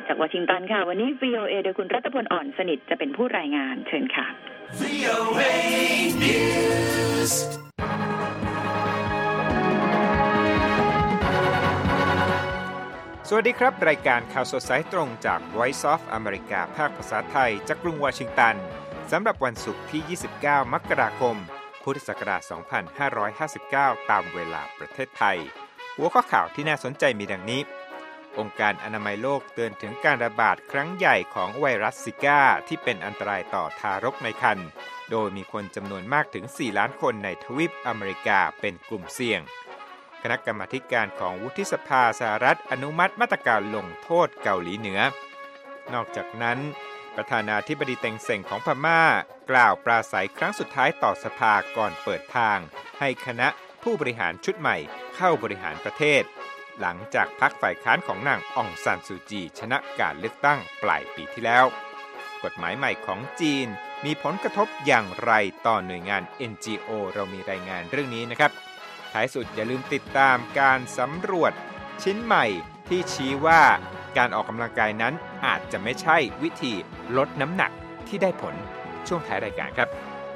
จากวอชิงตันค่ะวันนี้ VOA โดยคุณรัตพลอ่อนสนิทจะเป็นผู้รายงานเชิญค่ะ VOA News สวัสดีครับรายการข่าวสดสายตรงจาก Voice of America ภาคภาษาไทยจากกรุงวอชิงตันสำหรับวันศุกร์ที่ 29 มกราคม พุทธศักราช 2559 ตามเวลาประเทศไทยหัวข้อข่าวที่น่าสนใจมีดังนี้องค์การอนามัยโลกเตือนถึงการระบาดครั้งใหญ่ของไวรัสซิก้าที่เป็นอันตรายต่อทารกในครรภ์โดยมีคนจำนวนมากถึง 4 ล้านคนในทวีปอเมริกาเป็นกลุ่มเสี่ยงคณะกรรมาการของวุฒิสภาสหรัฐอนุมัติมาตรการลงโทษเกาหลีเหนือนอกจากนั้นประธานาธิบดีเต็งเซ็งของพม่ากล่าวปราศัยครั้งสุดท้ายต่อสภาก่อนเปิดทางให้คณะผู้บริหารชุดใหม่เข้าบริหารประเทศหลังจากพรรคฝ่ายค้านของนางองซานซูจีชนะการเลือกตั้งปลายปีที่แล้วกฎหมายใหม่ของจีนมีผลกระทบอย่างไรต่อหน่วยงาน NGO เรามีรายงานเรื่องนี้นะครับท้ายสุดอย่าลืมติดตามการสำรวจชิ้นใหม่ที่ชี้ว่าการออกกำลังกายนั้นอาจจะไม่ใช่วิธีลดน้ำหนักที่ได้ผลช่วงท้ายรายการครับ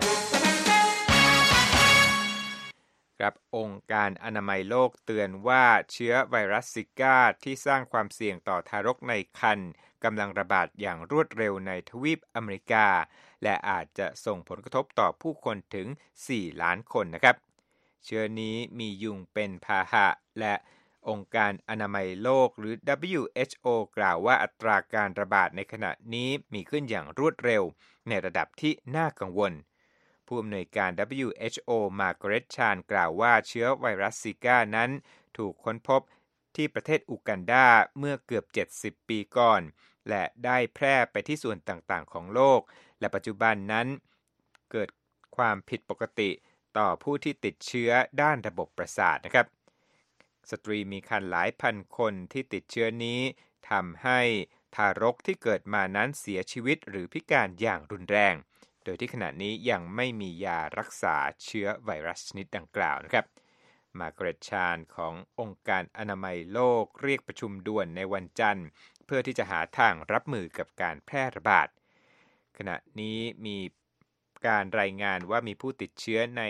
ครับองค์การอนามัยโลกเตือนว่าเชื้อไวรัสซิก้าที่สร้างความเสี่ยงต่อทารกในครรภ์กำลังระบาดอย่างรวดเร็วในทวีปอเมริกาและอาจจะส่งผลกระทบต่อผู้คนถึง 4 ล้านคนนะครับเชื้อนี้มียุงเป็นพาหะและองค์การอนามัยโลกหรือ WHO กล่าวว่าอัตราการระบาดในขณะนี้มีขึ้นอย่างรวดเร็วในระดับที่น่ากังวลผู้อำนวยการ WHO มาร์กาเร็ตชานกล่าวว่าเชื้อไวรัสซิก้านั้นถูกค้นพบที่ประเทศอูกันดาเมื่อเกือบ70ปีก่อนและได้แพร่ไปที่ส่วนต่างๆของโลกและปัจจุบันนั้นเกิดความผิดปกติต่อผู้ที่ติดเชื้อด้านระบบประสาทนะครับสตรีมีครรภ์หลายพันคนที่ติดเชื้อนี้ทำให้ทารกที่เกิดมานั้นเสียชีวิตหรือพิการอย่างรุนแรงโดยที่ขณะนี้ยังไม่มียารักษาเชื้อไวรัสชนิดดังกล่าวนะครับมาร์กาเร็ตชานขององค์การอนามัยโลกเรียกประชุมด่วนในวันจันทร์เพื่อที่จะหาทางรับมือกับการแพร่ระบาดขณะนี้มีการรายงานว่ามีผู้ติดเชื้อใน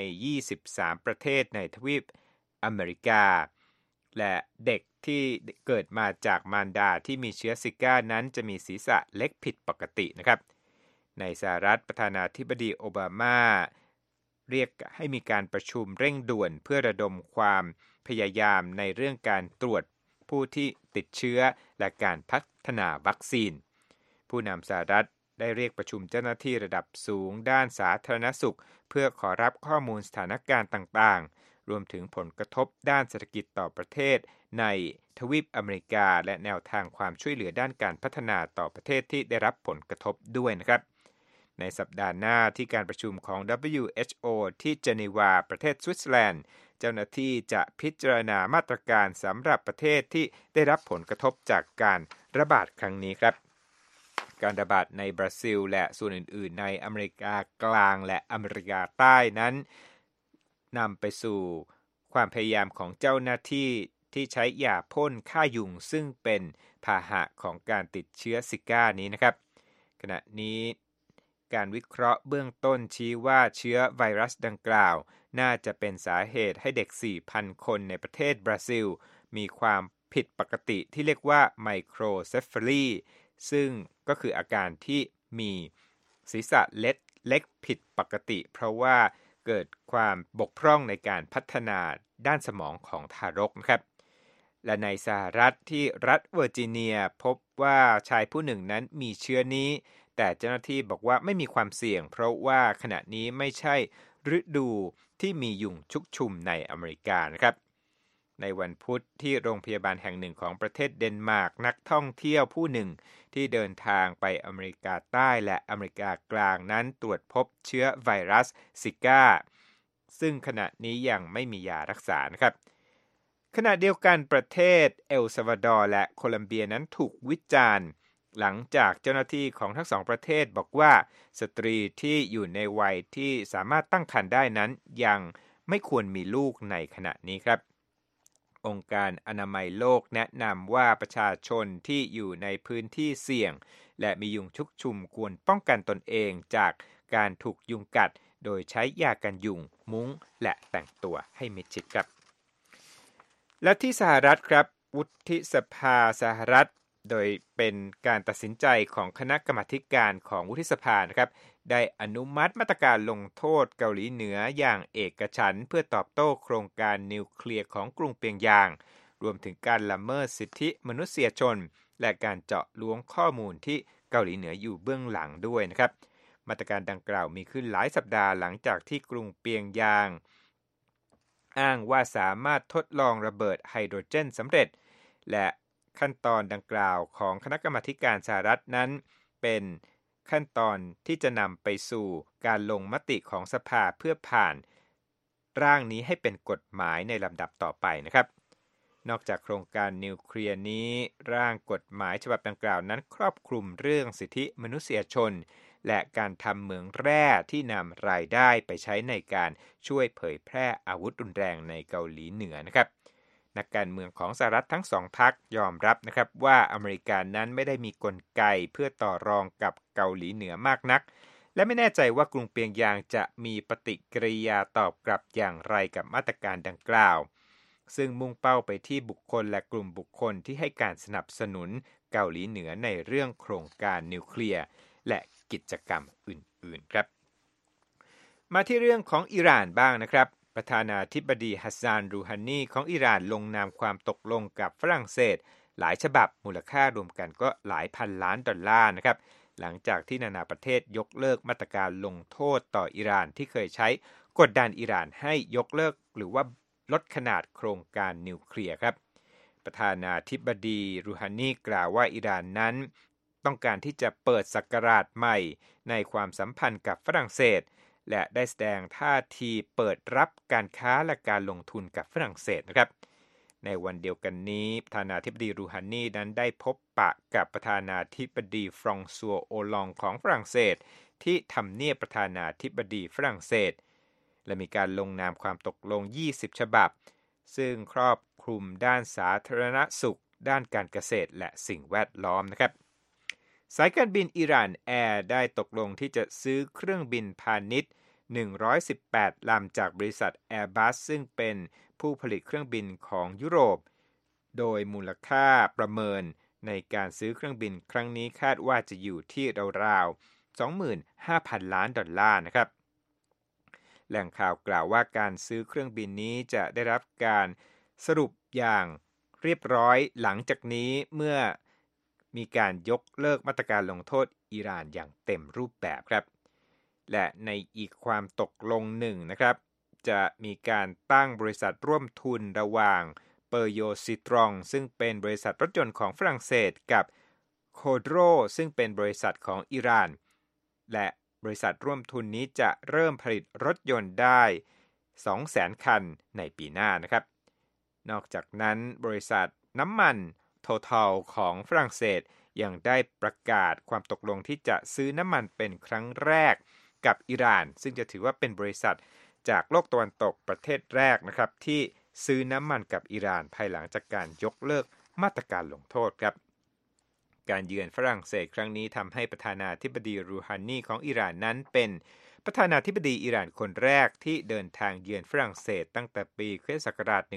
23ประเทศในทวีปอเมริกาและเด็กที่เกิดมาจากมารดาที่มีเชื้อซิก้านั้นจะมีศีรษะเล็กผิดปกตินะครับในสหรัฐประธานาธิบดีโอบามาเรียกให้มีการประชุมเร่งด่วนเพื่อระดมความพยายามในเรื่องการตรวจผู้ที่ติดเชื้อและการพัฒนาวัคซีนผู้นำสหรัฐได้เรียกประชุมเจ้าหน้าที่ระดับสูงด้านสาธารณสุขเพื่อขอรับข้อมูลสถานการณ์ต่างๆรวมถึงผลกระทบด้านเศรษฐกิจต่อประเทศในทวีปอเมริกาและแนวทางความช่วยเหลือด้านการพัฒนาต่อประเทศที่ได้รับผลกระทบด้วยนะครับในสัปดาห์หน้าที่การประชุมของ WHO ที่เจนีวาประเทศสวิตเซอร์แลนด์เจ้าหน้าที่จะพิจารณามาตรการสำหรับประเทศที่ได้รับผลกระทบจากการระบาดครั้งนี้ครับการระบาดในบราซิลและส่วนอื่นๆในอเมริกากลางและอเมริกาใต้นั้นนำไปสู่ความพยายามของเจ้าหน้าที่ที่ใช้ยาพ่นฆ่ายุงซึ่งเป็นพาหะของการติดเชื้อซิก้านี้นะครับขณะนี้การวิเคราะห์เบื้องต้นชี้ว่าเชื้อไวรัสดังกล่าวน่าจะเป็นสาเหตุให้เด็ก 4,000 คนในประเทศบราซิลมีความผิดปกติที่เรียกว่าไมโครเซฟาลีซึ่งก็คืออาการที่มีศีรษะเล็กผิดปกติเพราะว่าเกิดความบกพร่องในการพัฒนาด้านสมองของทารกนะครับและในสหรัฐที่รัฐเวอร์จิเนียพบว่าชายผู้หนึ่งนั้นมีเชื้อนี้แต่เจ้าหน้าที่บอกว่าไม่มีความเสี่ยงเพราะว่าขณะนี้ไม่ใช่ฤดูที่มียุงชุกชุมในอเมริกานะครับในวันพุธที่โรงพยาบาลแห่งหนึ่งของประเทศเดนมาร์กนักท่องเที่ยวผู้หนึ่งที่เดินทางไปอเมริกาใต้และอเมริกากลางนั้นตรวจพบเชื้อไวรัสซิก้าซึ่งขณะนี้ยังไม่มียารักษานะครับขณะเดียวกันประเทศเอลซัลวาดอร์และโคลัมเบียนั้นถูกวิจารณ์หลังจากเจ้าหน้าที่ของทั้งสองประเทศบอกว่าสตรีที่อยู่ในวัยที่สามารถตั้งครรภ์ได้นั้นยังไม่ควรมีลูกในขณะนี้ครับองค์การอนามัยโลกแนะนำว่าประชาชนที่อยู่ในพื้นที่เสี่ยงและมียุงชุกชุมควรป้องกันตนเองจากการถูกยุงกัดโดยใช้ยากันยุงมุ้งและแต่งตัวให้มิดชิดครับและที่สหรัฐครับวุฒิสภาสหรัฐโดยเป็นการตัดสินใจของคณะกรรมาการของวุฒิสภานะครับได้อนุมัติมาตรการลงโทษเกาหลีเหนืออย่างเอกฉันท์เพื่อตอบโต้โครงการนิวเคลียร์ของกรุงเปียงยางรวมถึงการละเมิดสิทธิมนุษยชนและการเจาะล้วงข้อมูลที่เกาหลีเหนืออยู่เบื้องหลังด้วยนะครับมาตรการดังกล่าวมีขึ้นหลายสัปดาห์หลังจากที่กรุงเปียงยางอ้างว่าสามารถทดลองระเบิดไฮโดรเจนสำเร็จและขั้นตอนดังกล่าวของคณะกรรมาการสหรัฐนั้นเป็นขั้นตอนที่จะนำไปสู่การลงมติของสภาเพื่อผ่านร่างนี้ให้เป็นกฎหมายในลำดับต่อไปนะครับนอกจากโครงการนิวเคลียร์นี้ร่างกฎหมายฉบับดังกล่าวนั้นครอบคลุมเรื่องสิทธิมนุษยชนและการทำเหมืองแร่ที่นำรายได้ไปใช้ในการช่วยเผยแพร่อาวุธรุนแรงในเกาหลีเหนือนะครับนักการเมืองของสหรัฐทั้งสองพรรคยอมรับนะครับว่าอเมริกานั้นไม่ได้มีกลไกเพื่อต่อรองกับเกาหลีเหนือมากนักและไม่แน่ใจว่ากรุงเปียงยางจะมีปฏิกิริยาตอบกลับอย่างไรกับมาตรการดังกล่าวซึ่งมุ่งเป้าไปที่บุคคลและกลุ่มบุคคลที่ให้การสนับสนุนเกาหลีเหนือในเรื่องโครงการนิวเคลียร์และกิจกรรมอื่นๆครับมาที่เรื่องของอิหร่านบ้างนะครับประธานาธิบดีฮัสซาน รูฮานีของอิหร่านลงนามความตกลงกับฝรั่งเศสหลายฉบับมูลค่ารวมกันก็หลายพันล้านดอลลาร์นะครับหลังจากที่นานาประเทศยกเลิกมาตรการลงโทษต่ออิหร่านที่เคยใช้กดดันอิหร่านให้ยกเลิกหรือว่าลดขนาดโครงการนิวเคลียร์ครับประธานาธิบดีรูฮานีกล่าวว่าอิหร่านนั้นต้องการที่จะเปิดศักราชใหม่ในความสัมพันธ์กับฝรั่งเศสและได้แสดงท่าทีเปิดรับการค้าและการลงทุนกับฝรั่งเศสนะครับในวันเดียวกันนี้ประธานาธิบดีรูฮานีนั้นได้พบปะกับประธานาธิบดีฟรองซัวโอลองของฝรั่งเศสที่ทำเนียบประธานาธิบดีฝรั่งเศสและมีการลงนามความตกลง20ฉบับซึ่งครอบคลุมด้านสาธารณสุขด้านการเกษตรและสิ่งแวดล้อมนะครับสายการบินอิหร่านแอร์ได้ตกลงที่จะซื้อเครื่องบินพาณิชย์118ลำจากบริษัท Airbus ซึ่งเป็นผู้ผลิตเครื่องบินของยุโรปโดยมูลค่าประเมินในการซื้อเครื่องบินครั้งนี้คาดว่าจะอยู่ที่ราวๆ 25,000 ล้านดอลลาร์นะครับแหล่งข่าวกล่าวว่าการซื้อเครื่องบินนี้จะได้รับการสรุปอย่างเรียบร้อยหลังจากนี้เมื่อมีการยกเลิกมาตรการลงโทษอิหร่านอย่างเต็มรูปแบบครับและในอีกความตกลงหนึ่งนะครับจะมีการตั้งบริษัทร่วมทุนระหว่างเปอร์โยซิตรองซึ่งเป็นบริษัทรถยนต์ของฝรั่งเศสกับโคโดรซึ่งเป็นบริษัทของอิหร่านและบริษัทร่วมทุนนี้จะเริ่มผลิตรถยนต์ได้ 200,000 คันในปีหน้านะครับนอกจากนั้นบริษัทน้ำมันTotal ของฝรั่งเศสยังได้ประกาศความตกลงที่จะซื้อน้ำมันเป็นครั้งแรกกับอิหร่านซึ่งจะถือว่าเป็นบริษัทจากโลกตะวันตกประเทศแรกนะครับที่ซื้อน้ำมันกับอิหร่านภายหลังจากการยกเลิกมาตรการลงโทษครับการเยือนฝรั่งเศสครั้งนี้ทำให้ประธานาธิบดีรูฮานีของอิหร่านนั้นเป็นประธานาธิบดีอิหร่านคนแรกที่เดินทางเยือนฝรั่งเศสตั้งแต่ปีค.ศ.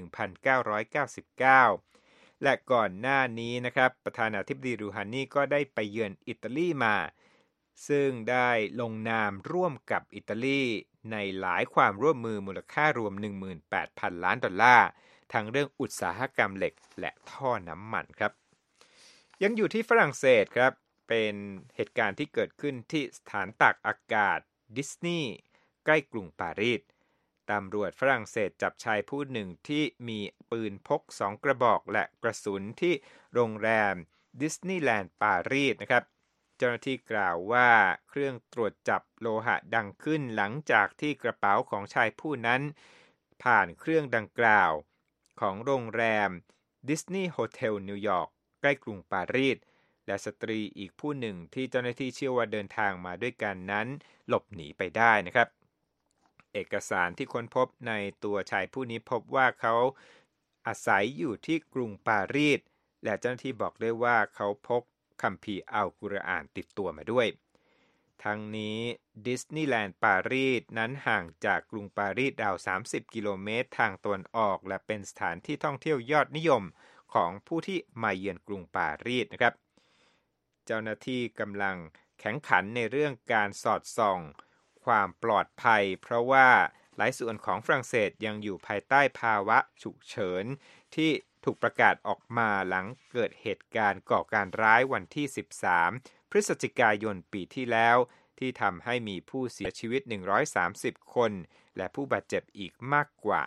1999และก่อนหน้านี้นะครับประธานาธิบดีรูฮานีก็ได้ไปเยือนอิตาลีมาซึ่งได้ลงนามร่วมกับอิตาลีในหลายความร่วมมือมูลค่ารวม 18,000 ล้านดอลลาร์ทั้งเรื่องอุตสาหกรรมเหล็กและท่อน้ำมันครับยังอยู่ที่ฝรั่งเศสครับเป็นเหตุการณ์ที่เกิดขึ้นที่สถานตากอากาศดิสนีย์ใกล้กรุงปารีสตำรวจฝรั่งเศสจับชายผู้หนึ่งที่มีปืนพก2กระบอกและกระสุนที่โรงแรมดิสนีย์แลนด์ปารีสนะครับเจ้าหน้าที่กล่าวว่าเครื่องตรวจจับโลหะดังขึ้นหลังจากที่กระเป๋าของชายผู้นั้นผ่านเครื่องดังกล่าวของโรงแรมดิสนีย์โฮเทลนิวยอร์กใกล้กรุงปารีสและสตรีอีกผู้หนึ่งที่เจ้าหน้าที่เชื่อว่าเดินทางมาด้วยกันนั้นหลบหนีไปได้นะครับเอกสารที่ค้นพบในตัวชายผู้นี้พบว่าเขาอาศัยอยู่ที่กรุงปารีสและเจ้าหน้าที่บอกด้วยว่าเขาพกคัมภีร์อัลกุรอานติดตัวมาด้วยทั้งนี้ดิสนีย์แลนด์ปารีสนั้นห่างจากกรุงปารีสราว30 กิโลเมตรทางตะวันออกและเป็นสถานที่ท่องเที่ยวยอดนิยมของผู้ที่มาเยือนกรุงปารีสนะครับเจ้าหน้าที่กำลังแข่งขันในเรื่องการสอดส่องความปลอดภัยเพราะว่าหลายส่วนของฝรั่งเศสยังอยู่ภายใต้ภาวะฉุกเฉินที่ถูกประกาศออกมาหลังเกิดเหตุการณ์ก่อการร้ายวันที่13 พฤศจิกายนปีที่แล้วที่ทำให้มีผู้เสียชีวิต130 คนและผู้บาดเจ็บอีกมากกว่า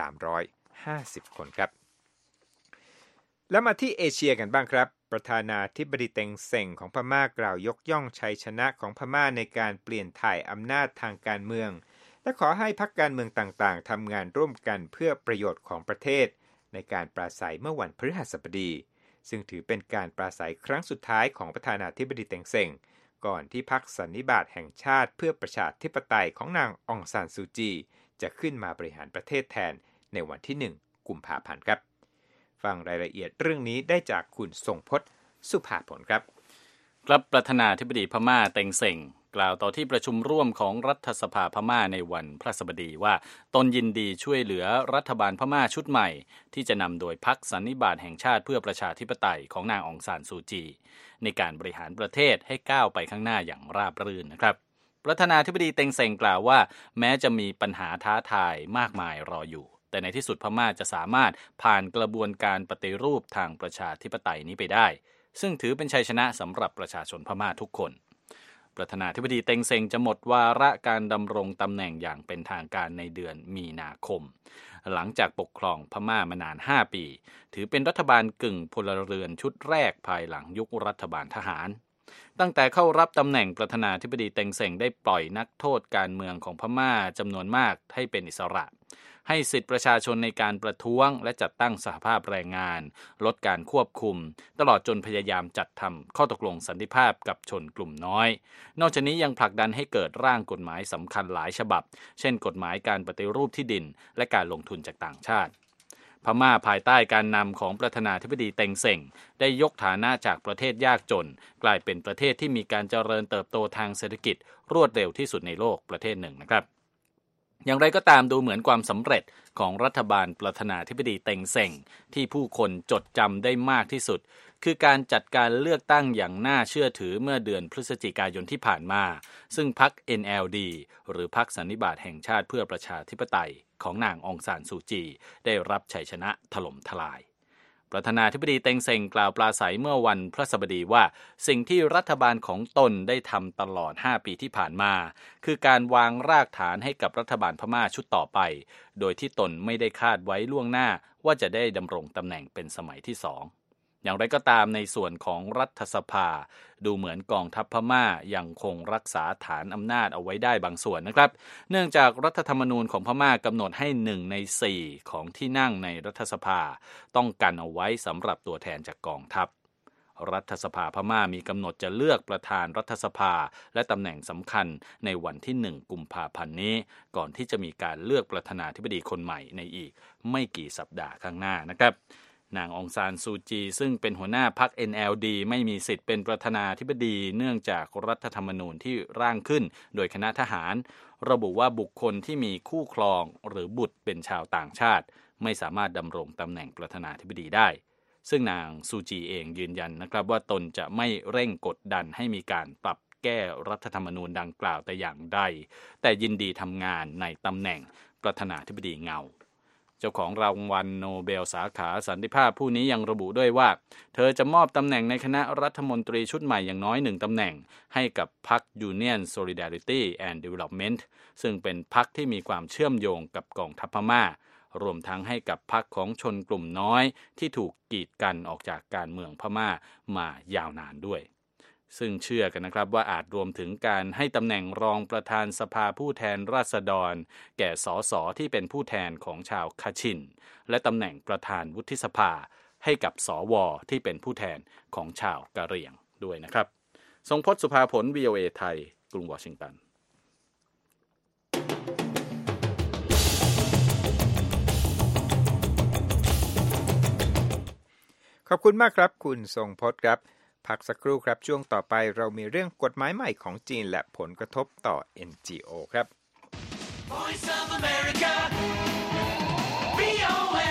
350 คนครับแล้วมาที่เอเชียกันบ้างครับประธานาธิบดีเต็งเซ็งของพม่ากล่าวยกย่องชัยชนะของพม่าในการเปลี่ยนถ่ายอำนาจทางการเมืองและขอให้พรรคการเมืองต่างๆทำงานร่วมกันเพื่อประโยชน์ของประเทศในการปราศัยเมื่อวันพฤหัสบดีซึ่งถือเป็นการปราศัยครั้งสุดท้ายของประธานาธิบดีเต็งเซ็งก่อนที่พรรคสันนิบาตแห่งชาติเพื่อประชาธิปไตยของนางองซานซูจีจะขึ้นมาบริหารประเทศแทนในวันที่1 กุมภาพันธ์ครับฟังรายละเอียดเรื่องนี้ได้จากคุณทรงพจน์สุภาผลครับครับประธานาธิบดีพม่าเต็งเซ็งกล่าวต่อที่ประชุมร่วมของรัฐสภาพม่าในวันพฤหัสบดีว่าตนยินดีช่วยเหลือรัฐบาลพม่าชุดใหม่ที่จะนำโดยพรรคสันนิบาตแห่งชาติเพื่อประชาธิปไตยของนางองซานซูจีในการบริหารประเทศให้ก้าวไปข้างหน้าอย่างราบรื่นนะครับประธานาธิบดีเต็งเซ็งกล่าวว่าแม้จะมีปัญหาท้าทายมากมายรออยู่แต่ในที่สุดพม่าจะสามารถผ่านกระบวนการปฏิรูปทางประชาธิปไตยนี้ไปได้ซึ่งถือเป็นชัยชนะสำหรับประชาชนพม่าทุกคนประธานาธิบดีเต็งเซ็งจะหมดวาระการดำรงตำแหน่งอย่างเป็นทางการในเดือนมีนาคมหลังจากปกครองพม่ามานาน5 ปีถือเป็นรัฐบาลกึ่งพลเรือนชุดแรกภายหลังยุครัฐบาลทหารตั้งแต่เข้ารับตำแหน่งประธานาธิบดีเต็งเซ็งได้ปล่อยนักโทษการเมืองของพม่าจำนวนมากให้เป็นอิสระให้สิทธิประชาชนในการประท้วงและจัดตั้งสหภาพแรงงานลดการควบคุมตลอดจนพยายามจัดทำข้อตกลงสันติภาพกับชนกลุ่มน้อยนอกจากนี้ยังผลักดันให้เกิดร่างกฎหมายสำคัญหลายฉบับเช่นกฎหมายการปฏิรูปที่ดินและการลงทุนจากต่างชาติพม่าภายใต้การนำของประธานาธิบดีเต็งเซ็งได้ยกฐานะจากประเทศยากจนกลายเป็นประเทศที่มีการเจริญเติบโตทางเศรษฐกิจรวดเร็วที่สุดในโลกประเทศหนึ่งนะครับอย่างไรก็ตามดูเหมือนความสำเร็จของรัฐบาลประธานาธิบดีเต็งเซ็งที่ผู้คนจดจำได้มากที่สุดคือการจัดการเลือกตั้งอย่างน่าเชื่อถือเมื่อเดือนพฤศจิกายนที่ผ่านมาซึ่งพรรค NLD หรือพรรคสันนิบาตแห่งชาติเพื่อประชาธิปไตยของนางองซานซูจีได้รับชัยชนะถล่มทลายประธานาธิบดีเต็งเซ็งกล่าวปราศัยเมื่อวันพฤหัสบดีว่าสิ่งที่รัฐบาลของตนได้ทำตลอด5 ปีที่ผ่านมาคือการวางรากฐานให้กับรัฐบาลพม่าชุดต่อไปโดยที่ตนไม่ได้คาดไว้ล่วงหน้าว่าจะได้ดำรงตำแหน่งเป็นสมัยที่2อย่างไรก็ตามในส่วนของรัฐสภาดูเหมือนกองทัพพม่ายังคงรักษาฐานอำนาจเอาไว้ได้บางส่วนนะครับเนื่องจากรัฐธรรมนูญของพม่ากำหนดให้1 ใน 4ของที่นั่งในรัฐสภาต้องกันเอาไว้สำหรับตัวแทนจากกองทัพรัฐสภาพม่ามีกำหนดจะเลือกประธานรัฐสภาและตำแหน่งสำคัญในวันที่1 กุมภาพันธ์นี้ก่อนที่จะมีการเลือกประธานาธิบดีคนใหม่ในอีกไม่กี่สัปดาห์ข้างหน้านะครับนางองซานซูจีซึ่งเป็นหัวหน้าพรรค NLD ไม่มีสิทธิ์เป็นประธานาธิบดีเนื่องจากรัฐธรรมนูญที่ร่างขึ้นโดยคณะทหารระบุว่าบุคคลที่มีคู่ครองหรือบุตรเป็นชาวต่างชาติไม่สามารถดำรงตำแหน่งประธานาธิบดีได้ซึ่งนางซูจีเองยืนยันนะครับว่าตนจะไม่เร่งกดดันให้มีการปรับแก้รัฐธรรมนูญดังกล่าวแต่อย่างใดแต่ยินดีทำงานในตำแหน่งประธานาธิบดีเงาเจ้าของรางวัลโนเบลสาขาสันติภาพผู้นี้ยังระบุด้วยว่าเธอจะมอบตำแหน่งในคณะรัฐมนตรีชุดใหม่อย่างน้อย1 ตำแหน่งให้กับพรรค Union Solidarity and Development ซึ่งเป็นพรรคที่มีความเชื่อมโยงกับกองทัพพม่ารวมทั้งให้กับพรรคของชนกลุ่มน้อยที่ถูกกีดกันออกจากการเมืองพม่ามายาวนานด้วยซึ่งเชื่อกันนะครับว่าอาจรวมถึงการให้ตำแหน่งรองประธานสภาผู้แทนราษฎรแก่สสที่เป็นผู้แทนของชาวคาชินและตำแหน่งประธานวุฒิสภาให้กับสวที่เป็นผู้แทนของชาวกะเหรี่ยงด้วยนะครับทรงพจน์สุภาผล VOA ไทยกรุงวอชิงตันขอบคุณมากครับคุณทรงพจน์ครับพักสักครู่ครับช่วงต่อไปเรามีเรื่องกฎหมายใหม่ของจีนและผลกระทบต่อ NGO ครับ Voice of America VOA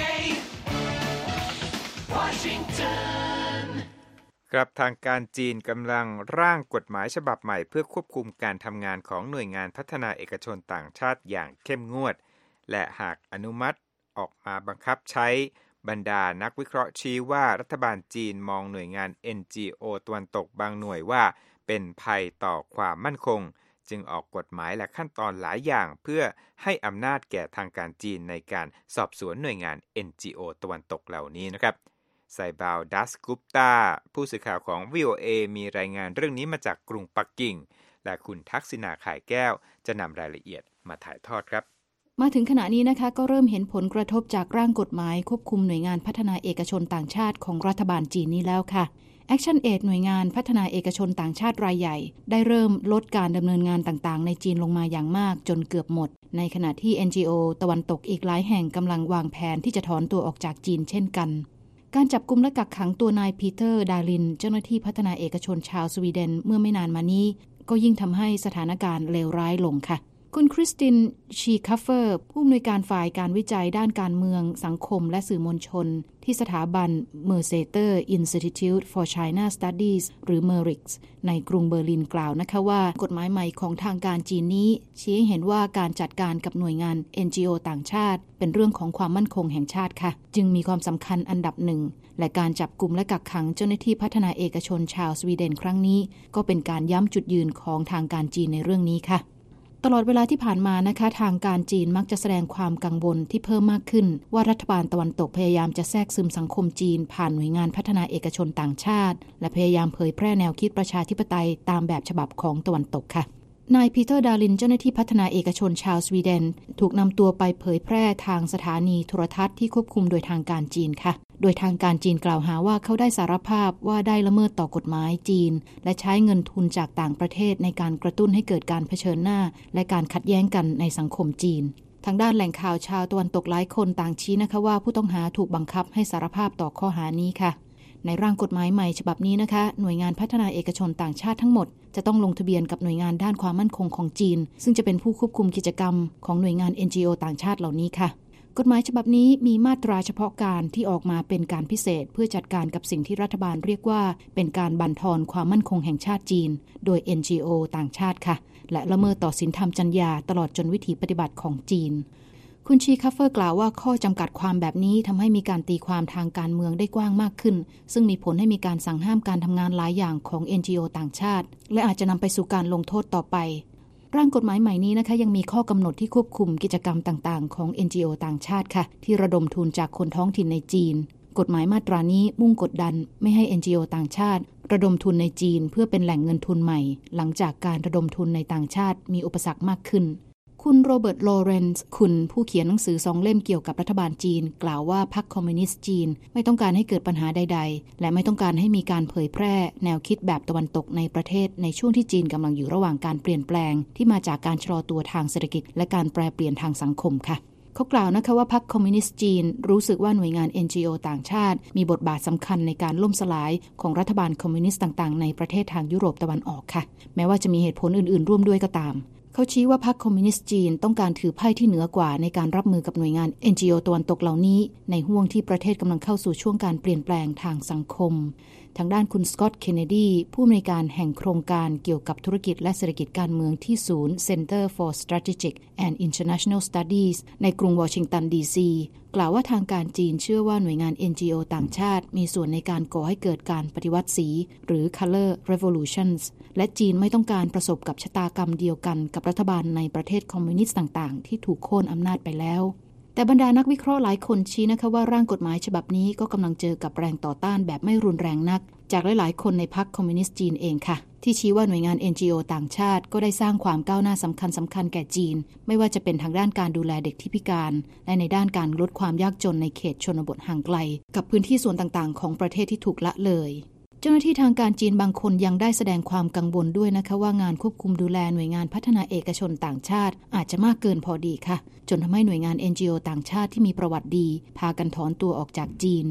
Washington ครับทางการจีนกำลังร่างกฎหมายฉบับใหม่เพื่อควบคุมการทำงานของหน่วยงานพัฒนาเอกชนต่างชาติอย่างเข้มงวดและหากอนุมัติออกมาบังคับใช้บรรดานักวิเคราะห์ชี้ว่ารัฐบาลจีนมองหน่วยงาน NGO ตะวันตกบางหน่วยว่าเป็นภัยต่อความมั่นคงจึงออกกฎหมายและขั้นตอนหลายอย่างเพื่อให้อำนาจแก่ทางการจีนในการสอบสวนหน่วยงาน NGO ตะวันตกเหล่านี้นะครับไซบาวดัสกุปตาผู้สื่อข่าวของ VOA มีรายงานเรื่องนี้มาจากกรุงปักกิ่งและคุณทักษิณาข่ายแก้วจะนำรายละเอียดมาถ่ายทอดครับมาถึงขณะนี้นะคะก็เริ่มเห็นผลกระทบจากร่างกฎหมายควบคุมหน่วยงานพัฒนาเอกชนต่างชาติของรัฐบาลจีนนี้แล้วค่ะ Action Aid หน่วยงานพัฒนาเอกชนต่างชาติรายใหญ่ได้เริ่มลดการดำเนินงานต่างๆในจีนลงมาอย่างมากจนเกือบหมดในขณะที่ NGO ตะวันตกอีกหลายแห่งกำลังวางแผนที่จะถอนตัวออกจากจีนเช่นกันการจับกุมและกักขังตัวนายปีเตอร์ดาลินเจ้าหน้าที่พัฒนาเอกชนชาวสวีเดนเมื่อไม่นานมานี้ก็ยิ่งทำให้สถานการณ์เลวร้ายลงค่ะคุณคริสตินชีคัฟเฟอร์ผู้อำนวยการฝ่ายการวิจัยด้านการเมืองสังคมและสื่อมวลชนที่สถาบัน Mercator Institute for China Studies หรือ MERIX ในกรุงเบอร์ลินกล่าวนะคะว่ากฎหมายใหม่ของทางการจีนนี้ชี้ให้เห็นว่าการจัดการกับหน่วยงาน NGO ต่างชาติเป็นเรื่องของความมั่นคงแห่งชาติค่ะจึงมีความสำคัญอันดับหนึ่งและการจับกุมและกักขังเจ้าหน้าที่พัฒนาเอกชนชาวสวีเดนครั้งนี้ก็เป็นการย้ำจุดยืนของทางการจีนในเรื่องนี้ค่ะตลอดเวลาที่ผ่านมานะคะทางการจีนมักจะแสดงความกังวลที่เพิ่มมากขึ้นว่ารัฐบาลตะวันตกพยายามจะแทรกซึมสังคมจีนผ่านหน่วยงานพัฒนาเอกชนต่างชาติและพยายามเผยแพร่แนวคิดประชาธิปไตยตามแบบฉบับของตะวันตกค่ะนายปีเตอร์ดาลินเจ้าหน้าที่พัฒนาเอกชนชาวสวีเดนถูกนำตัวไปเผยแพร่ทางสถานีโทรทัศน์ที่ควบคุมโดยทางการจีนค่ะโดยทางการจีนกล่าวหาว่าเขาได้สารภาพว่าได้ละเมิดต่อกฎหมายจีนและใช้เงินทุนจากต่างประเทศในการกระตุ้นให้เกิดการเผชิญหน้าและการขัดแย้งกันในสังคมจีนทางด้านแหล่งข่าวชาวตะวันตกหลายคนต่างชี้นะคะว่าผู้ต้องหาถูกบังคับให้สารภาพต่อข้อหานี้ค่ะในร่างกฎหมายใหม่ฉบับนี้นะคะหน่วยงานพัฒนาเอกชนต่างชาติทั้งหมดจะต้องลงทะเบียนกับหน่วยงานด้านความมั่นคงของจีนซึ่งจะเป็นผู้ควบคุมกิจกรรมของหน่วยงาน NGO ต่างชาติเหล่านี้ค่ะกฎหมายฉบับนี้มีมาตราเฉพาะการที่ออกมาเป็นการพิเศษเพื่อจัดการกับสิ่งที่รัฐบาลเรียกว่าเป็นการบั่นทอนความมั่นคงแห่งชาติจีนโดย NGO ต่างชาติค่ะและละเมิดต่อศีลธรรมจรรยาตลอดจนวิถีปฏิบัติของจีนคุณชีคัฟเฟอร์กล่าวว่าข้อจำกัดความแบบนี้ทำให้มีการตีความทางการเมืองได้กว้างมากขึ้นซึ่งมีผลให้มีการสั่งห้ามการทำงานหลายอย่างของ NGO ต่างชาติและอาจจะนำไปสู่การลงโทษต่อไปร่างกฎหมายใหม่นี้นะคะยังมีข้อกำหนดที่ควบคุมกิจกรรมต่างๆของ NGO ต่างชาติค่ะที่ระดมทุนจากคนท้องถิ่นในจีนกฎหมายมาตรานี้มุ่งกดดันไม่ให้ NGO ต่างชาติระดมทุนในจีนเพื่อเป็นแหล่งเงินทุนใหม่หลังจากการระดมทุนในต่างชาติมีอุปสรรคมากขึ้นคุณโรเบิร์ตลอเรนซ์คุณผู้เขียนหนังสือ2 เล่มเกี่ยวกับรัฐบาลจีนกล่าวว่าพรรคคอมมิวนิสต์จีนไม่ต้องการให้เกิดปัญหาใดๆและไม่ต้องการให้มีการเผยแพร่แนวคิดแบบตะวันตกในประเทศในช่วงที่จีนกำลังอยู่ระหว่างการเปลี่ยนแปลงที่มาจากการชะลอตัวทางเศรษฐกิจและการแปรเปลี่ยนทางสังคมค่ะเขากล่าวนะคะว่าพรรคคอมมิวนิสต์จีนรู้สึกว่าหน่วยงาน NGO ต่างชาติมีบทบาทสำคัญในการล่มสลายของรัฐบาลคอมมิวนิสต์ต่างๆในประเทศทางยุโรปตะวันออกค่ะแม้ว่าจะมีเหตุผลอื่นๆร่วมด้วยก็ตามเขาชี้ว่าพรรคคอมมิวนิสต์จีนต้องการถือไพ่ที่เหนือกว่าในการรับมือกับหน่วยงาน NGO ตะวันตกเหล่านี้ในห่วงที่ประเทศกำลังเข้าสู่ช่วงการเปลี่ยนแปลงทางสังคมทางด้านคุณสกอตต์เคนเนดีผู้อำนวยการแห่งโครงการเกี่ยวกับธุรกิจและเศรษฐกิจการเมืองที่ศูนย์ Center for Strategic and International Studies ในกรุงวอชิงตันดีซีกล่าวว่าทางการจีนเชื่อว่าหน่วยงาน NGO ต่างชาติมีส่วนในการก่อให้เกิดการปฏิวัติสีหรือ Color Revolutions และจีนไม่ต้องการประสบกับชะตากรรมเดียวกันกับรัฐบาลในประเทศคอมมิวนิสต์ต่างๆที่ถูกโค่นอำนาจไปแล้วแต่บรรดานักวิเคราะห์หลายคนชี้นะคะว่าร่างกฎหมายฉบับนี้ก็กำลังเจอกับแรงต่อต้านแบบไม่รุนแรงนักจากหลายๆคนในพรรคคอมมิวนิสต์จีนเองค่ะที่ชี้ว่าหน่วยงาน NGO ต่างชาติก็ได้สร้างความก้าวหน้าสำคัญแก่จีนไม่ว่าจะเป็นทางด้านการดูแลเด็กที่พิการและในด้านการลดความยากจนในเขตชนบทห่างไกลกับพื้นที่ส่วนต่างๆของประเทศที่ถูกละเลยเจ้าหน้าที่ทางการจีนบางคนยังได้แสดงความกังวลด้วยนะคะว่างานควบคุมดูแลหน่วยงานพัฒนาเอกชนต่างชาติอาจจะมากเกินพอดีค่ะจนทำให้หน่วยงาน NGO ต่างชาติที่มีประวัติดีพากันถอนตัวออกจากจีน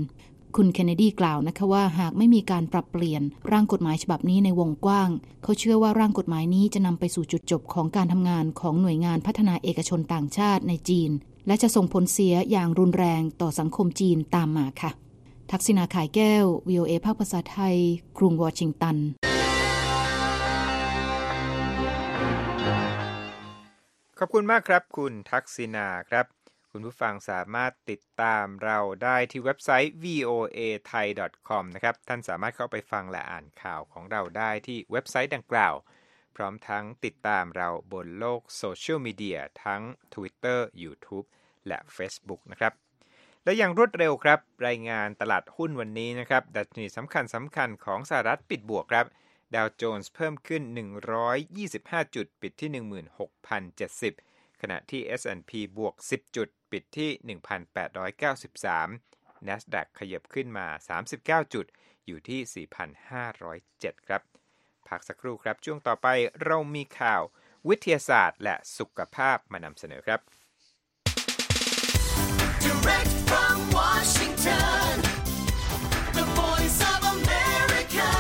คุณเคนเนดีกล่าวนะคะว่าหากไม่มีการปรับเปลี่ยนร่างกฎหมายฉบับนี้ในวงกว้างเขาเชื่อว่าร่างกฎหมายนี้จะนำไปสู่จุดจบของการทำงานของหน่วยงานพัฒนาเอกชนต่างชาติในจีนและจะส่งผลเสียอย่างรุนแรงต่อสังคมจีนตามมาค่ะทักษิณาขายแก้ว VOA ภาคภาษาไทยกรุงวอชิงตันขอบคุณมากครับคุณทักษิณาครับคุณผู้ฟังสามารถติดตามเราได้ที่เว็บไซต์ voathai.com นะครับท่านสามารถเข้าไปฟังและอ่านข่าวของเราได้ที่เว็บไซต์ดังกล่าวพร้อมทั้งติดตามเราบนโลกโซเชียลมีเดียทั้ง Twitter YouTube และ Facebook นะครับและอย่างรวดเร็วครับรายงานตลาดหุ้นวันนี้นะครับดัชนีสำคัญของสหรัฐปิดบวกครับดาวโจนส์เพิ่มขึ้น125จุดปิดที่ 16,070 ขณะที่ S&P บวก10จุดปิดที่ 1,893 NASDAQ ขยับขึ้นมา39จุดอยู่ที่ 4,507 ครับพักสักครู่ครับช่วงต่อไปเรามีข่าววิทยาศาสตร์และสุขภาพมานำเสนอครับ Direct from Washington, the voice of America,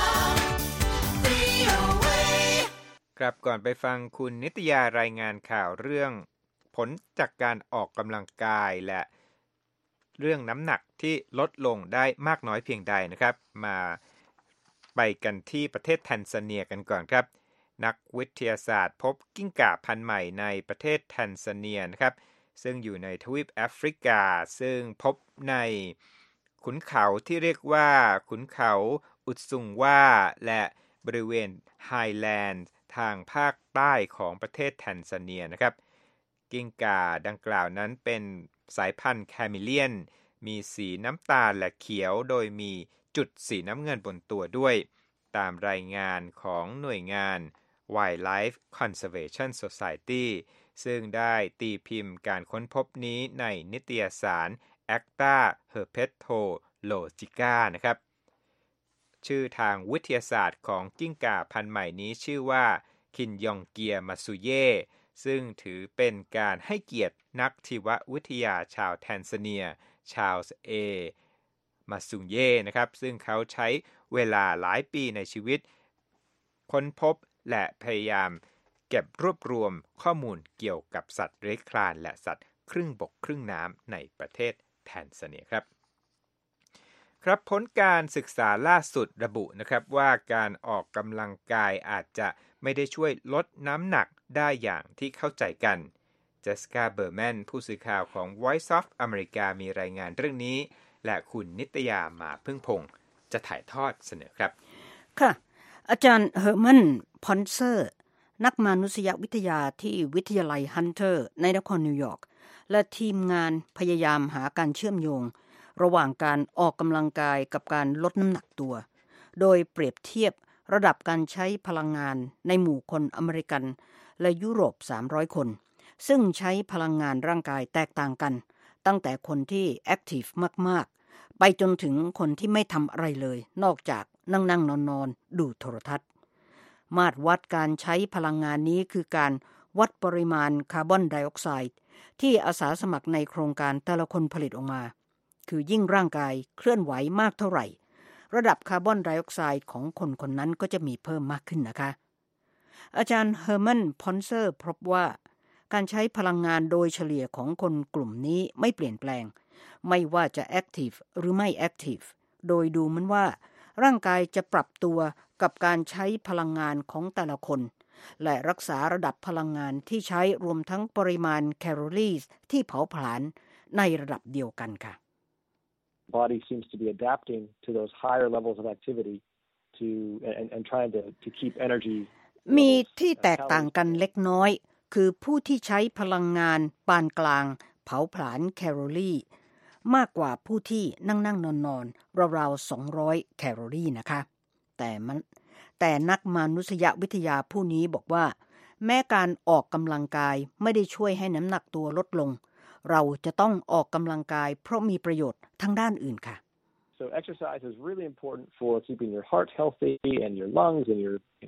VOA. ครับก่อนไปฟังคุณนิตยารายงานข่าวเรื่องผลจากการออกกำลังกายและเรื่องน้ำหนักที่ลดลงได้มากน้อยเพียงใดนะครับมาไปกันที่ประเทศแทนซาเนียกันก่อนครับนักวิทยาศาสตร์พบกิ้งก่าพันธุ์ใหม่ในประเทศแทนซาเนียนะครับซึ่งอยู่ในทวีปแอฟริกาซึ่งพบในขุนเขาที่เรียกว่าขุนเขาอุตซุงวาและบริเวณไฮแลนด์ทางภาคใต้ของประเทศแทนซาเนียนะครับกิ้งก่าดังกล่าวนั้นเป็นสายพันธุ์แคมิเลียนมีสีน้ำตาลและเขียวโดยมีจุดสีน้ำเงินบนตัวด้วยตามรายงานของหน่วยงาน Wildlife Conservation Society ซึ่งได้ตีพิมพ์การค้นพบนี้ในนิตยสาร Acta Herpetologica นะครับชื่อทางวิทยาศาสตร์ของกิ้งก่าพันธุ์ใหม่นี้ชื่อว่าคินยองเกียมาซุเย่ซึ่งถือเป็นการให้เกียรตินักชีววิทยาชาวแทนซาเนียชาลส์เอมาซุเย่นะครับซึ่งเขาใช้เวลาหลายปีในชีวิตค้นพบและพยายามเก็บรวบรวมข้อมูลเกี่ยวกับสัตว์เลื้อยคลานและสัตว์ครึ่งบกครึ่งน้ำในประเทศแทนซาเนียครับผลการศึกษาล่าสุดระบุนะครับว่าการออกกำลังกายอาจจะไม่ได้ช่วยลดน้ำหนักได้อย่างที่เข้าใจกันเจสสิก้าเบอร์แมนผู้สื่อข่าวของ Voice of America มีรายงานเรื่องนี้และคุณนิตยามาพึ่งพงษ์จะถ่ายทอดเสนอครับค่ะอาจารย์เฮอร์มันพอนเซอร์นักมนุษยวิทยาที่วิทยาลัยฮันเตอร์ในนครนิวยอร์กและทีมงานพยายามหาการเชื่อมโยงระหว่างการออกกำลังกายกับการลดน้ำหนักตัวโดยเปรียบเทียบระดับการใช้พลังงานในหมู่คนอเมริกันและยุโรป300คนซึ่งใช้พลังงานร่างกายแตกต่างกันตั้งแต่คนที่แอคทีฟมากๆไปจนถึงคนที่ไม่ทำอะไรเลยนอกจากนั่งนอนดูโทรทัศน์มาตรวัดการใช้พลังงานนี้คือการวัดปริมาณคาร์บอนไดออกไซด์ที่อาสาสมัครในโครงการแต่ละคนผลิตออกมาคือยิ่งร่างกายเคลื่อนไหวมากเท่าไหร่ระดับคาร์บอนไดออกไซด์ของคนคนนั้นก็จะมีเพิ่มมากขึ้นนะคะอาจารย์เฮอร์มันพอนเซอร์พบว่าการใช้พลังงานโดยเฉลี่ยของคนกลุ่มนี้ไม่เปลี่ยนแปลงไม่ว่าจะแอคทีฟหรือไม่แอคทีฟโดยดูเหมือนว่าร่างกายจะปรับตัวกับการใช้พลังงานของแต่ละคนและรักษาระดับพลังงานที่ใช้รวมทั้งปริมาณแคลอรี่ที่เผาผลาญในระดับเดียวกันค่ะ Body seems to be adapting to those higher levels of activity and trying to keep energy มีที่แตกต่างกันเล็กน้อยคือผู้ที่ใช้พลังงานปานกลางเผาผลาญแคลอรี่มากกว่าผู้ที่นั่งนอนราวๆ200แคลอรี่นะคะแต่นักมนุษยวิทยาผู้นี้บอกว่าแม้การออกกำลังกายไม่ได้ช่วยให้น้ำหนักตัวลดลงเราจะต้องออกกำลังกายเพราะมีประโยชน์ทางด้านอื่นค่ะ So exercise is really important for keeping your heart healthy and your lungs and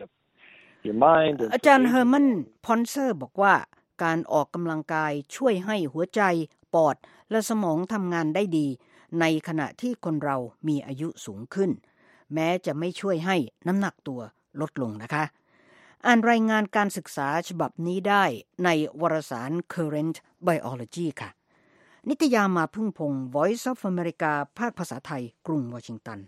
your mind อาจารย์เฮอร์มันพอนเซอร์บอกว่าการออกกำลังกายช่วยให้หัวใจปอดและสมองทำงานได้ดีในขณะที่คนเรามีอายุสูงขึ้นแม้จะไม่ช่วยให้น้ำหนักตัวลดลงนะคะอ่านรายงานการศึกษาฉบับนี้ได้ในวารสาร Current Biology ค่ะนิตยามาพึ่งพงศ์ Voice of America ภาคภาษาไทยกรุงวอชิงตัน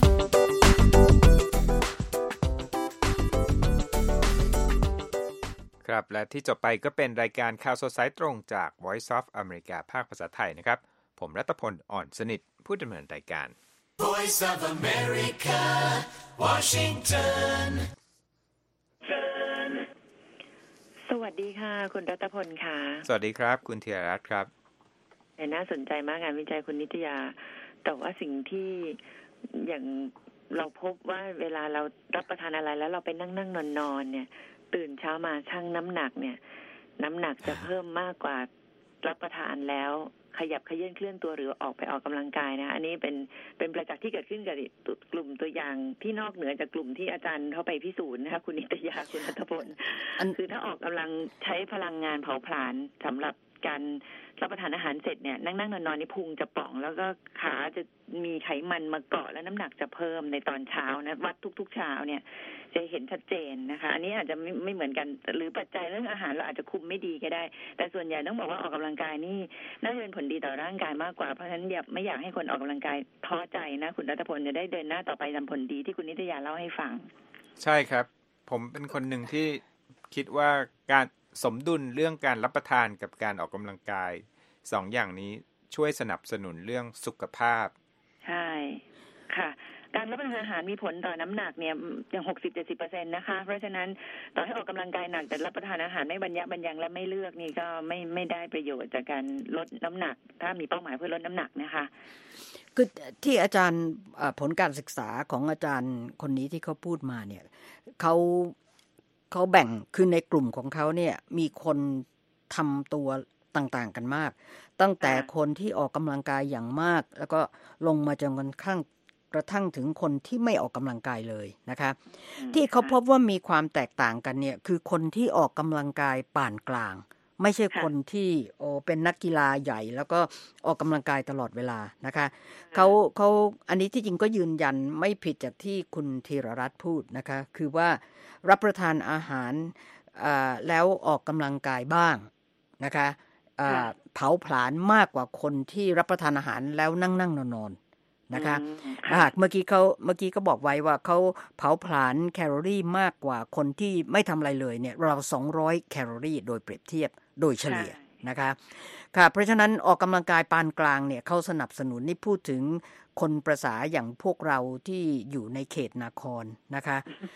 ครับและที่จบไปก็เป็นรายการข่าวสดสายตรงจาก Voice of America ภาคภาษาไทยนะครับผมรัตพลอ่อนสนิทผู้ดำเนินรายการ Voice of America Washington สวัสดีค่ะคุณรัตพลค่ะสวัสดีครับคุณธีรรัตน์ครับน่าสนใจมากงานวิจัยคุณนิตยาแต่ว่าสิ่งที่อย่างเราพบว่าเวลาเรารับประทานอะไรแล้วเราไปนั่งนอนเนี่ยตื่นเช้ามาชั่งน้ำหนักเนี่ยน้ำหนักจะเพิ่มมากกว่ารับประทานแล้วขยับเขยื้อนเคลื่อนตัวหรือออกไปออกกำลังกายนะอันนี้เป็นประจักษ์ที่เกิดขึ้นกับกลุ่มตัวอย่างที่นอกเหนือจากกลุ่มที่อาจารย์เข้าไปพิสูจน์นะคะคุณนิตยาคุณรัตพลคือถ้าออกกำลังใช้พลังงานเผาผลาญสำหรับการรับประทานอาหารเสร็จเนี่ยนั่งนอนนี่พุงจะป่องแล้วก็ขาจะมีไขมันมาเกาะและน้ำหนักจะเพิ่มในตอนเช้านะวัดทุกๆเช้าเนี่ยจะเห็นชัดเจนนะคะอันนี้อาจจะไม่เหมือนกันหรือปัจจัยเรื่องอาหารเราอาจจะคุมไม่ดีก็ได้แต่ส่วนใหญ่ต้องบอกว่าออกกำลังกายนี่น่าจะเป็นผลดีต่อร่างกายมากกว่าเพราะฉะนั้นไม่อยากให้คนออกกำลังกายท้อใจนะคุณรัตพลจะได้เดินหน้าต่อไปทำผลดีที่คุณนิตยาเล่าให้ฟังใช่ครับผมเป็นคนหนึ่งที่คิดว่าการสมดุลเรื่องการรับประทานกับการออกกำลังกายสองอย่างนี้ช่วยสนับสนุนเรื่องสุขภาพใช่ค่ะการรับประทานอาหารมีผลต่อน้ำหนักเนี่ยอย่าง 60-70% นะคะเพราะฉะนั้นต่อให้ออกกำลังกายหนักแต่รับประทานอาหารไม่บรรยังและไม่เลือกนี่ก็ไม่ได้ประโยชน์จากการลดน้ำหนักถ้ามีเป้าหมายเพื่อลดน้ำหนักนะคะคือที่อาจารย์ผลการศึกษาของอาจารย์คนนี้ที่เขาพูดมาเนี่ยเขาแบ่งคือในกลุ่มของเขาเนี่ยมีคนทำตัวต่างๆกันมากตั้งแต่คนที่ออกกำลังกายอย่างมากแล้วก็ลงมาจนกระทั่งถึงคนที่ไม่ออกกำลังกายเลยนะคะที่เขาพบว่ามีความแตกต่างกันเนี่ยคือคนที่ออกกำลังกายปานกลางไม่ใช่คนที่เป็นนักกีฬาใหญ่แล้วก็ออกกำลังกายตลอดเวลานะคะเขาอันนี้ที่จริงก็ยืนยันไม่ผิดจากที่คุณธีรรัตน์พูดนะคะคือว่ารับประทานอาหารแล้วออกกำลังกายบ้างนะคะเผาผลาญมากกว่าคนที่รับประทานอาหารแล้วนั่งนอนนะคะเมื่อกี้ก็บอกไว้ว่าเขาเผาผลาญแคลอรี่มากกว่าคนที่ไม่ทำอะไรเลยเนี่ยเรา200แคลอรี่โดยเปรียบเทียบโดยเฉลี่ยนะคะค่ะเพราะฉะนั้นออกกำลังกายปานกลางเนี่ยเขาสนับสนุนนี่พูดถึงคนประสาอย่างพวกเราที่อยู่ในเขตนครนะคะ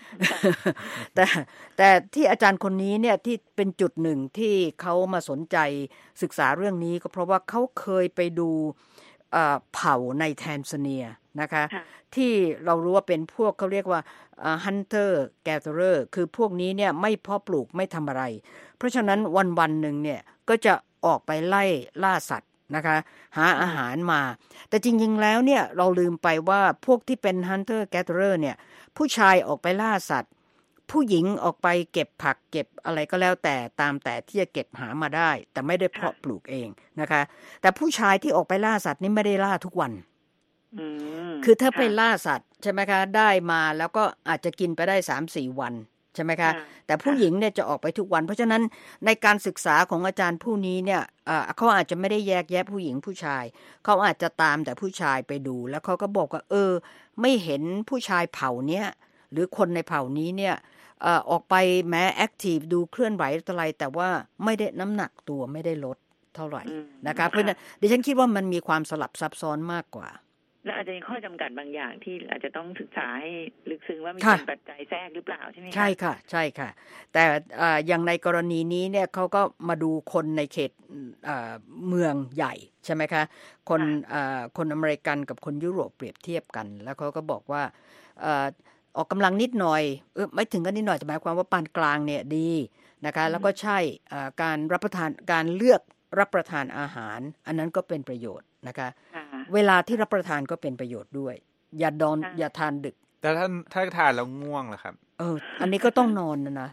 แต่ที่อาจารย์คนนี้เนี่ยที่เป็นจุดหนึ่งที่เขามาสนใจศึกษาเรื่องนี้ก็เพราะว่าเขาเคยไปดูเผ่าในแทนซาเนียนะคะที่เรารู้ว่าเป็นพวกเขาเรียกว่าhunter gatherer คือพวกนี้เนี่ยไม่เพาะปลูกไม่ทำอะไรเพราะฉะนั้นวันหนึ่งเนี่ยก็จะออกไปไล่ล่าสัตว์นะคะหาอาหารมาแต่จริงๆแล้วเนี่ยเราลืมไปว่าพวกที่เป็น hunter gatherer เนี่ยผู้ชายออกไปล่าสัตว์ผู้หญิงออกไปเก็บผักเก็บอะไรก็แล้วแต่ตามแต่ที่จะเก็บหามาได้แต่ไม่ได้เพาะปลูกเองนะคะแต่ผู้ชายที่ออกไปล่าสัตว์นี่ไม่ได้ล่าทุกวันคือถ้าไปล่าสัตว์ใช่ไหมคะได้มาแล้วก็อาจจะกินไปได้ 3-4 วันใช่ไหมคะแต่ผู้หญิงเนี่ยจะออกไปทุกวันเพราะฉะนั้นในการศึกษาของอาจารย์ผู้นี้เนี่ยเขาอาจจะไม่ได้แยกแยะผู้หญิงผู้ชายเขาอาจจะตามแต่ผู้ชายไปดูแล้วเขาก็บอกว่าไม่เห็นผู้ชายเผ่าเนี้ยหรือคนในเผ่านี้เนี่ยออกไปแม้แอคทีฟดูเคลื่อนไหวอะไรแต่ว่าไม่ได้น้ำหนักตัวไม่ได้ลดเท่าไหร่นะคะเพราะฉะนั้นดิฉันคิดว่ามันมีความสลับซับซ้อนมากกว่าและอาจจะมีข้อจำกัดบางอย่างที่อาจจะต้องศึกษาให้ลึกซึ้งว่ามีปัจจัยแทรกหรือเปล่าใช่ไหมคะใช่ค่ะแต่อย่างในกรณีนี้เนี่ยเขาก็มาดูคนในเขตเมืองใหญ่ใช่ไหมคะคนอเมริกันกับคนยุโรปเปรียบเทียบกันแล้วเขาก็บอกว่าออกกำลังนิดหน่อยไม่ถึงก็นิดหน่อยแต่หมายความว่าปานกลางเนี่ยดีนะคะแล้วก็ใช่การเลือกรับประทานอาหารอันนั้นก็เป็นประโยชน์นะคะเวลาที่รับประทานก็เป็นประโยชน์ด้วยอย่าทานดึกแต่ถ้าทานแล้วง่วงล่ะครับอันนี้ก็ต้องนอนนะ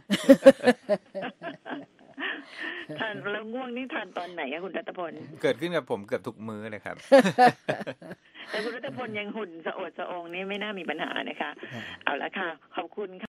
ทานแล้วง่วงนี่ทานตอนไหนคะคุณรัตพลเกิดขึ้นกับผมเกือบทุกมื้อเลยครับแต่คุณรัตพลยังหุ่นสะโอดสะองนี่ไม่น่ามีปัญหานะคะเอาละค่ะขอบคุณค่ะ